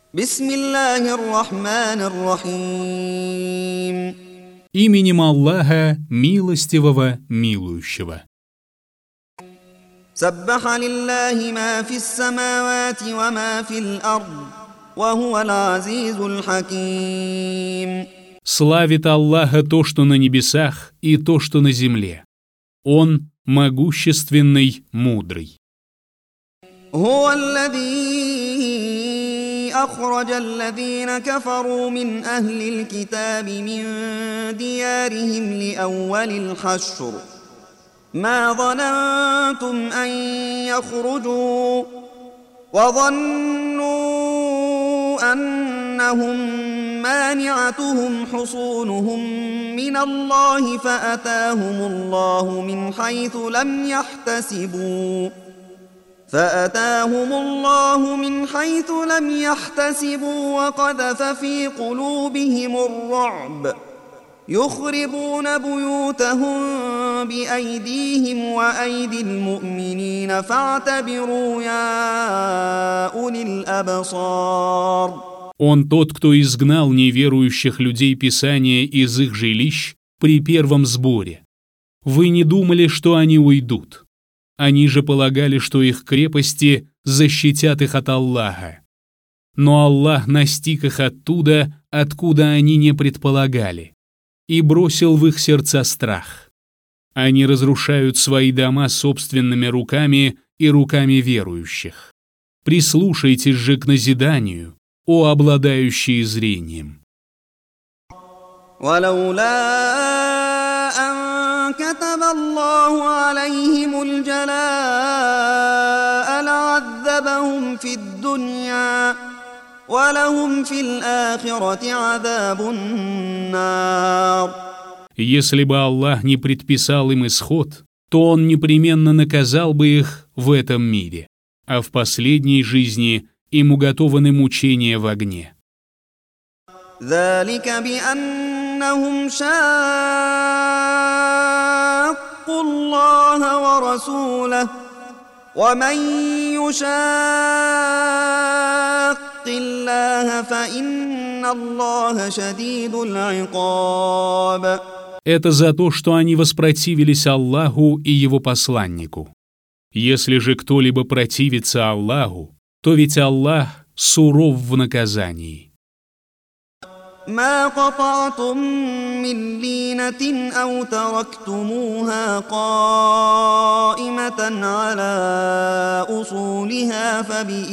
بسم الله الرحمن الرحيم. Именем Аллаха, милостивого, милующего. سبح لله ما في السماوات وما في الأرض وهو العزيز الحكيم. Славит Аллаха то, что на небесах, и то, что на земле. Он могущественный, мудрый. هو الذي أخرج الذين كفروا من أهل الكتاب من ديارهم لأول الحشر ما ظننتم أن يخرجوا وظنوا أنهم مانعتهم حصونهم من الله فأتاهم الله من حيث لم يحتسبوا وقذف في قلوبهم الرعب يخربون بيوتهم بأيديهم وأيدي المؤمنين فاعتبروا يا أولي الأبصار. Он тот, кто изгнал неверующих людей Писания из их жилищ при первом сборе. Вы не думали, что они уйдут. Они же полагали, что их крепости защитят их от Аллаха. Но Аллах настиг их оттуда, откуда они не предполагали, и бросил в их сердца страх. Они разрушают свои дома собственными руками и руками верующих. Прислушайтесь же к назиданию, о обладающие зрением. كتب الله عليهم الجلاء لعذبهم في الدنيا ولهم في الآخرة عذاب النار. Если бы Аллах не предписал им исход, то Он непременно наказал бы их в этом мире, а в последней жизни им уготованы мучения в огне. ذلك بأنهم شاقوا الله ورسوله ومن يشاق الله فإن الله شديد العقاب. Это за то, что они воспротивились Аллаху и Его посланнику. Если же кто-либо противится Аллаху, то ведь Аллах суров в наказании. ما قطعتم من لينة أو تركتموها قائمة على أصولها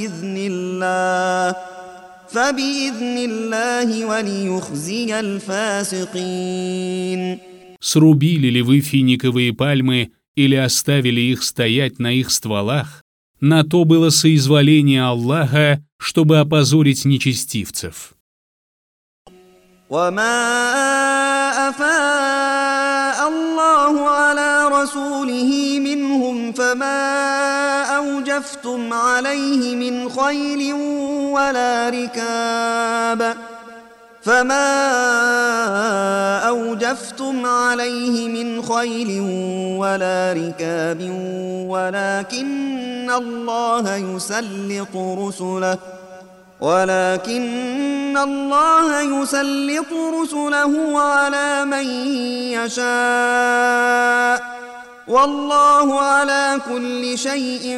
فبإذن الله وليخزي الفاسقين. Срубили ли вы финиковые пальмы или оставили их стоять на их стволах, на то было соизволение Аллаха, чтобы опозорить нечестивцев. وما أفاء الله على رسوله منهم فما أوجفتم عليه من خيل ولا ركاب ولكن الله يسلط رسله على من يشاء والله على كل شيء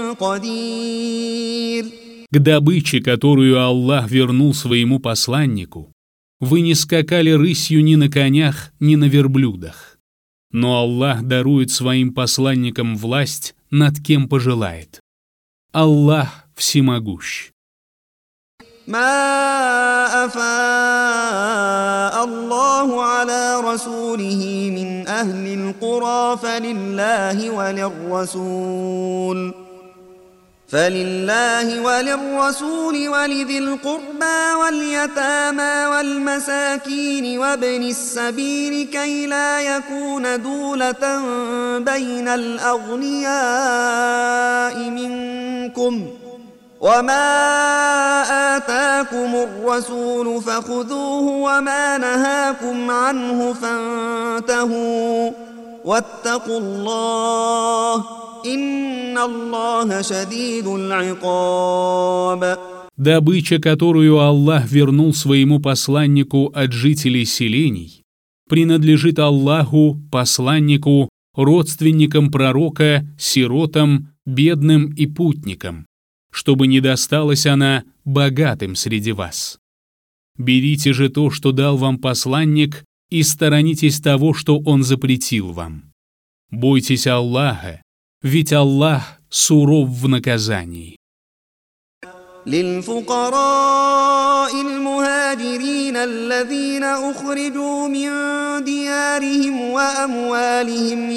قدير. К добыче, которую Аллах вернул своему посланнику, вы не скакали рысью ни на конях, ни на верблюдах. Но Аллах дарует своим посланникам власть, над кем пожелает. Аллах всемогущ. ما أفاء الله على رسوله من أهل القرى فلله وللرسول ولذي القربى واليتامى والمساكين وابن السبيل كي لا يكون دولة بين الأغنياء منكم وما آتاكم الرسول فخذوه وما نهاكم عنه فانتهوا واتقوا الله إن الله شديد العقاب. Добыча, которую Аллах вернул своему посланнику от жителей селений, принадлежит Аллаху, посланнику, родственникам пророка, сиротам, бедным и путникам, чтобы не досталась она богатым среди вас. Берите же то, что дал вам посланник, и сторонитесь того, что он запретил вам. Бойтесь Аллаха, ведь Аллах суров в наказании. للفقراء المهاجرين الذين أخرجوا من ديارهم وأموالهم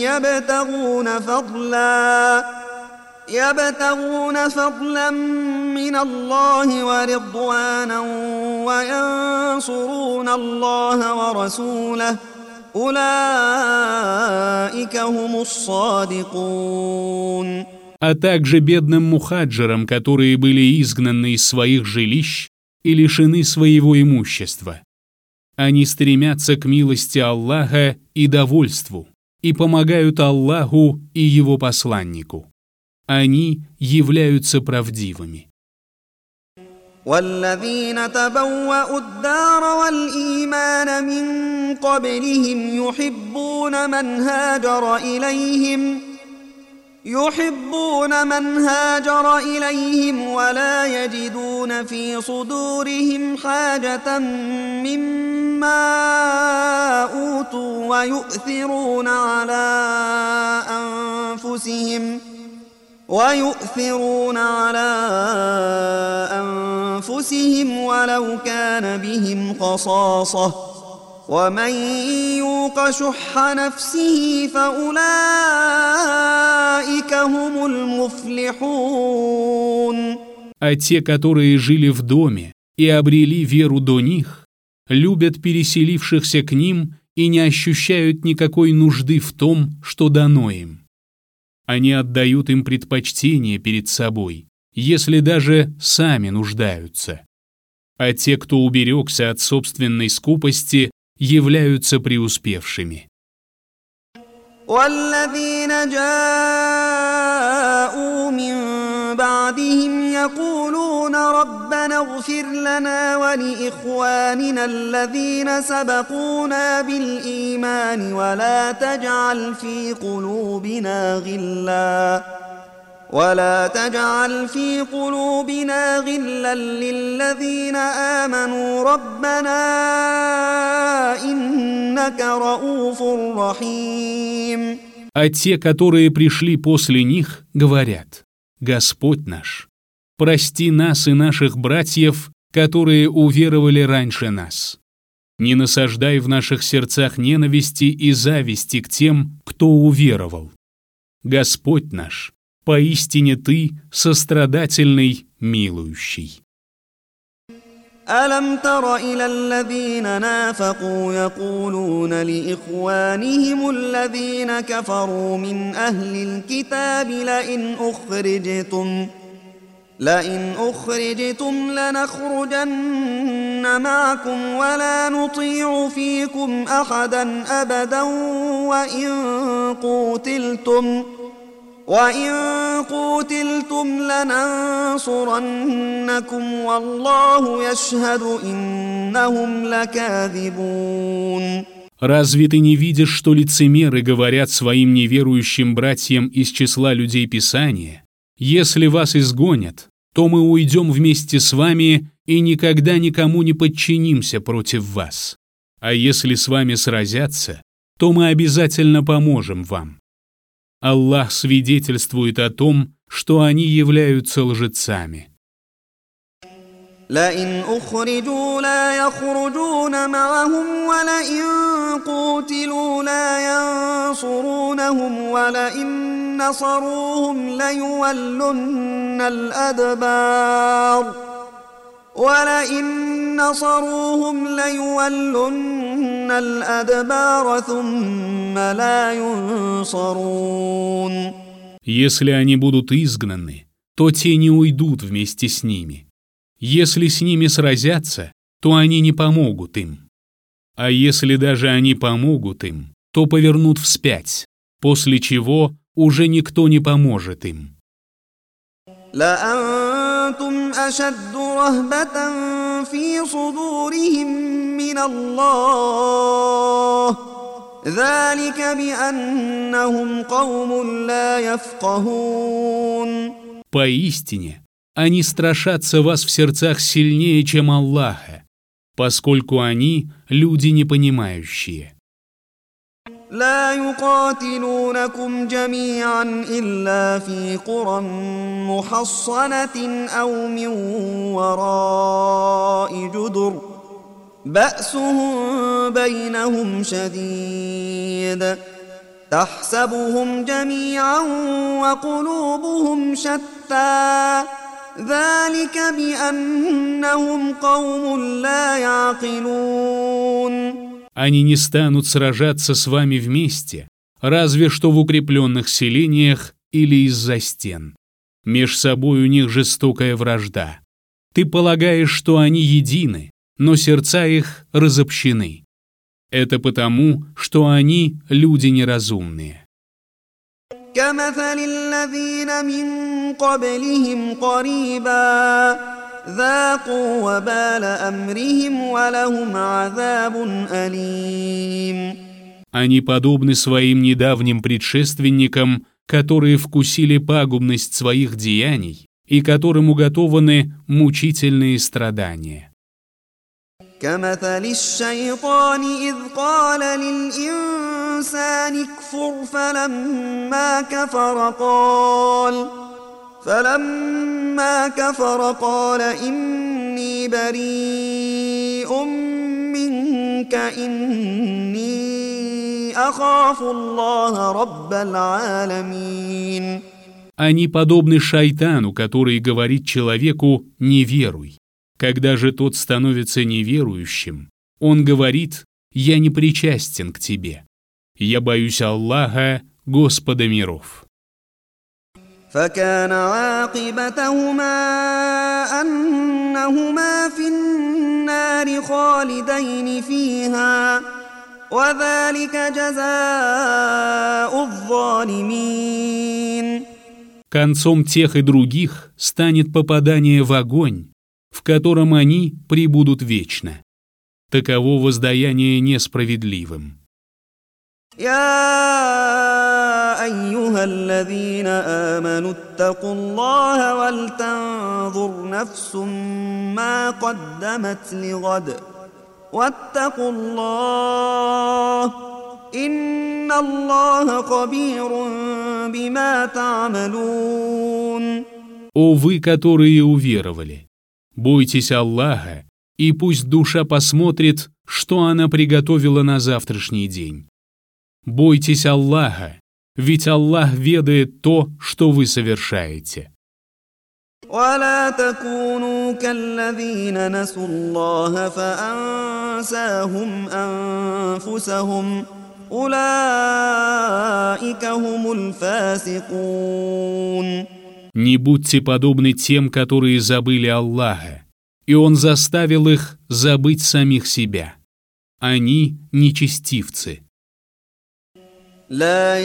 يبتغون فضلا من الله ورضوانا وينصرون الله ورسوله أولئك هم الصادقون. А также бедным мухаджирам, которые были изгнаны из своих жилищ и лишены своего имущества. Они стремятся к милости Аллаха и довольству, и помогают Аллаху и Его посланнику. Они являются правдивыми. والذين تبوأوا الدار والإيمان من قبلهم يحبون من هاجر إليهم ولا يجدون في صدورهم حاجة مما أوتوا ويؤثرون على أنفسهم ولو كان بهم خصاصة ومن يوق شح نفسه فأولئك هم المفلحون. А те, которые жили в доме и обрели веру до них, любят переселившихся к ним и не ощущают никакой нужды в том, что дано им. Они отдают им предпочтение перед собой, если даже сами нуждаются. А те, кто уберегся от собственной скупости, являются преуспевшими. والذين جاءوا من بعدهم يقولون ربنا اغفر لنا ولإخواننا الذين سبقونا بالإيمان ولا تجعل في قلوبنا غلا للذين آمنوا ربنا إنك رؤوف رحيم. А те, которые пришли после них, говорят: Господь наш, прости нас и наших братьев, которые уверовали раньше нас. Не насаждай в наших сердцах ненависти и зависти к тем, кто уверовал. Господь наш, поистине Ты сострадательный, милующий. ألم تر إلى الذين نافقوا يقولون لإخوانهم الذين كفروا من أهل الكتاب لئن أخرجتم لنخرجن معكم ولا نطيع فيكم أحدا أبدا وإن قوتلتم لننصرنكم والله يشهد إنهم لكاذبون. Разве ты не видишь, что лицемеры говорят своим неверующим братьям из числа людей Писания: «Если вас изгонят, то мы уйдем вместе с вами и никогда никому не подчинимся против вас. А если с вами сразятся, то мы обязательно поможем вам». Аллах свидетельствует о том, что они являются лжецами. لئن أخرجوا لا يخرجون معهم ولئن قوتلوا لا ينصرونهم ولئن نصروهم ليولن الأدبار ثم لا ينصرون. Если они будут изгнаны, то те не уйдут вместе с ними. Если с ними сразятся, то они не помогут им. А если даже они помогут им, то повернут вспять, после чего уже никто не поможет им. وأنتم أشد رهبة في صدورهم من الله ذلك بأنهم قوم لا يفقهون. Поистине, они страшатся вас в сердцах сильнее, чем Аллаха, поскольку они люди непонимающие. لا يقاتلونكم جميعا إلا في قرى محصنة أو من وراء جدر بأسهم بينهم شديد تحسبهم جميعا وقلوبهم شتى ذلك بأنهم قوم لا يعقلون. Они не станут сражаться с вами вместе, разве что в укрепленных селениях или из-за стен. Меж собой у них жестокая вражда. Ты полагаешь, что они едины, но сердца их разобщены. Это потому, что они люди неразумные. كمثل الذين من قبلهم قريبا ذاقوا وبال أمرهم ولهم عذاب أليم. Они подобны своим недавним предшественникам, которые вкусили пагубность своих деяний и которым уготованы мучительные страдания. كمثل الشيطان إذ قال للإنسان اكفر فلما كفر قال إني بريء منك إني أخاف الله رب العالمين. Они подобны шайтану, который говорит человеку «не веруй». Когда же тот становится неверующим, он говорит «я не причастен к тебе». Я боюсь Аллаха, Господа миров. فكان عاقبتهما أنهما في النار خالدين فيها وذلك جزاء الظالمين. Концом тех и других станет попадание в огонь, в котором они пребудут вечно. Таково воздаяние несправедливым. يا أيها الذين آمنوا اتقوا الله ولتنظر نفس ما قدمت لغد واتقوا الله إن الله خبير بما تعملون. О вы, которые уверовали, бойтесь Аллаха, и пусть душа посмотрит, что она приготовила на завтрашний день. Бойтесь Аллаха, ведь Аллах ведает то, что вы совершаете. ولا تكونوا كالذين نسوا الله فأنساهم أنفسهم أولئك هم الفاسقون. Не будьте подобны тем, которые забыли Аллаха, и Он заставил их забыть самих себя. Они нечестивцы. لا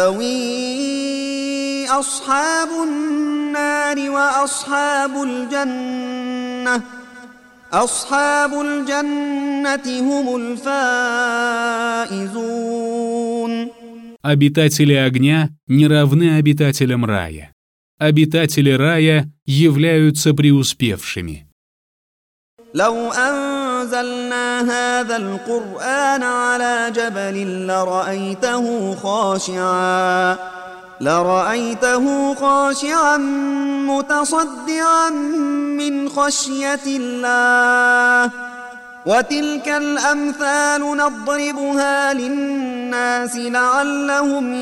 يستوي أصحاب النار أصحاب الجنة هم الفائزون. Обитатели огня не равны обитателям рая. Обитатели рая являются преуспевшими. لو أنزلنا هذا القرآن على جبل لرأيته خاشعا متصدعا من خشية الله وتلك الأمثال نضربها للناس لعلهم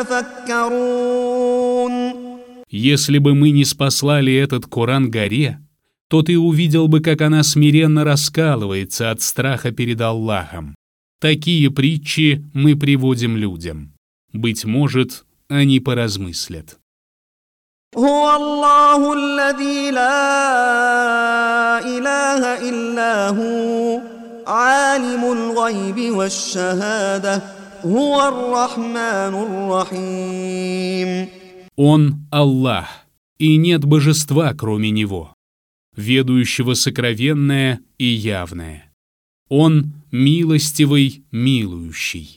يتفكرون. Если бы мы не спаслали этот Коран горе, то ты увидел бы, как она смиренно раскалывается от страха перед Аллахом. Такие притчи мы приводим людям. Быть может, они поразмыслят. هو الله الذي لا إله إلا هو عالم الغيب والشهادة هو الرحمن الرحيم. Он Аллах, и нет божества, кроме Него, ведающего сокровенное и явное. Он милостивый, милующий.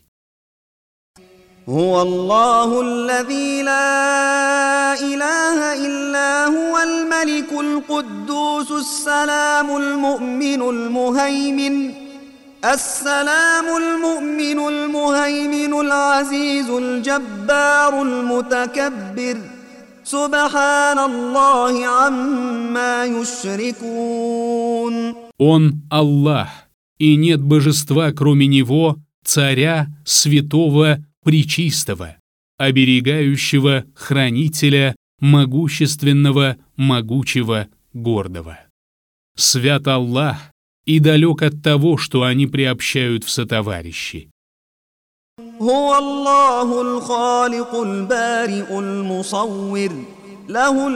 هو الله الذي لا إله إلا هو الملك القدوس السلام المؤمن المهيمن العزيز الجبار المتكبر سبحان الله عما يشركون. Он Аллах, и нет божества, кроме Него, царя, святого, пречистого, оберегающего, хранителя, могущественного, могучего, гордого. Свят Аллах и далек от того, что они приобщают в сотоварищи. هو الله الخالق البارئ المصور له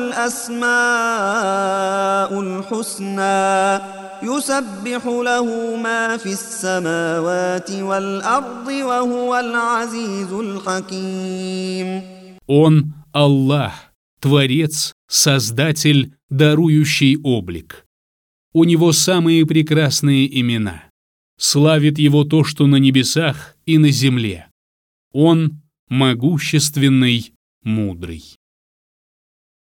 الأسماء الحسنى يسبح له ما في السماوات والأرض وهو العزيز الحكيم. Он Аллах, Творец, Создатель, дарующий облик. У Него самые прекрасные имена. Славит Его то, что на небесах и на земле. Он могущественный, мудрый.